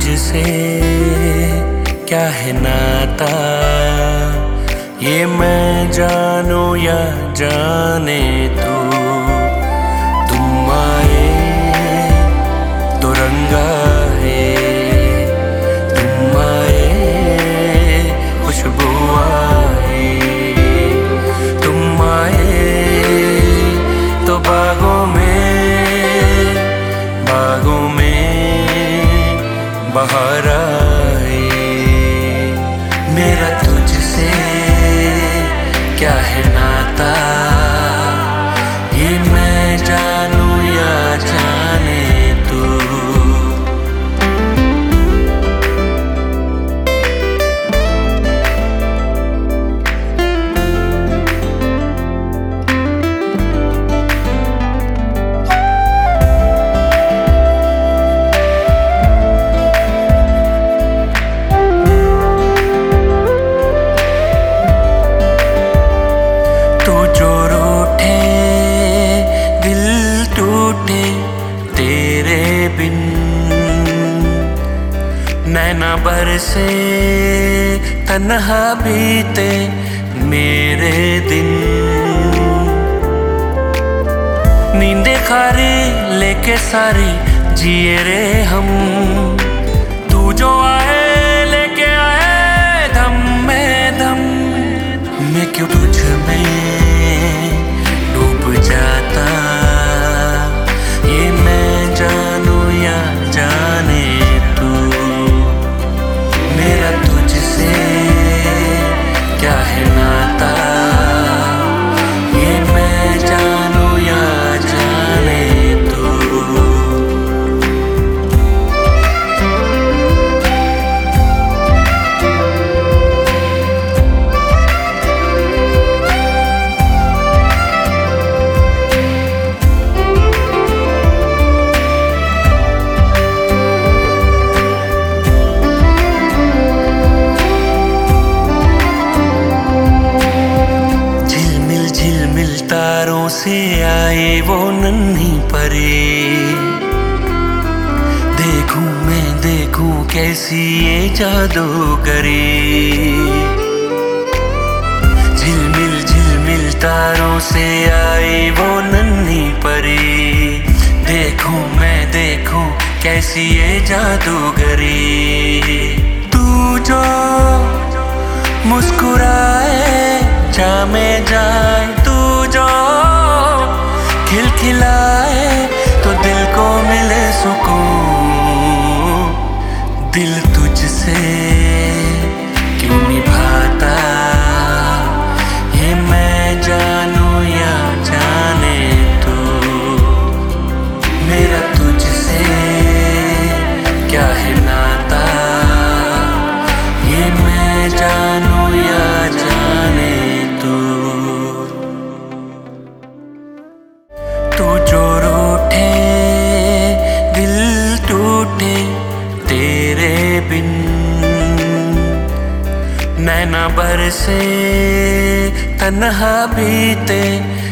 तुझसे क्या है नाता, ये मैं जानू या जाने तू। तुम आए तो रंगा है, तुम आए खुशबू आए, तुम आए तो बागों में बाहर आए। मेरा तुझसे क्या है नाता, ये मैं जानू या जाने तू। नैना बरसे तन्हा बीते मेरे दिन, नींदे खारी लेके सारी जिए रे हम। तू जो आए लेके आए दम में दम, मैं क्यों तुझ में डूब जाता, ये मैं जानू या जाने तू। मेरा तुझसे क्या है नाता, ये मैं जानू या जाने तू। तारों से आए वो नन्ही परी, देखूं मैं देखूं कैसी ये जादूगरी। झिलमिल झिलमिल तारों से आए वो नन्ही परी, देखूं मैं देखूं कैसी ये जादूगरी। तू जो मुस्कुराए जामे जाए, तू जो खिलखिलाए तो दिल को मिले सुकून। दिल तुझसे क्यों निभाता, ये मैं जानू या जाने तू। मेरा तुझसे क्या है नाता, ये मैं जानू या जाने तू। तू जो रूठे दिल टूटे तेरे बिन, नैना बरसे तन्हा बीते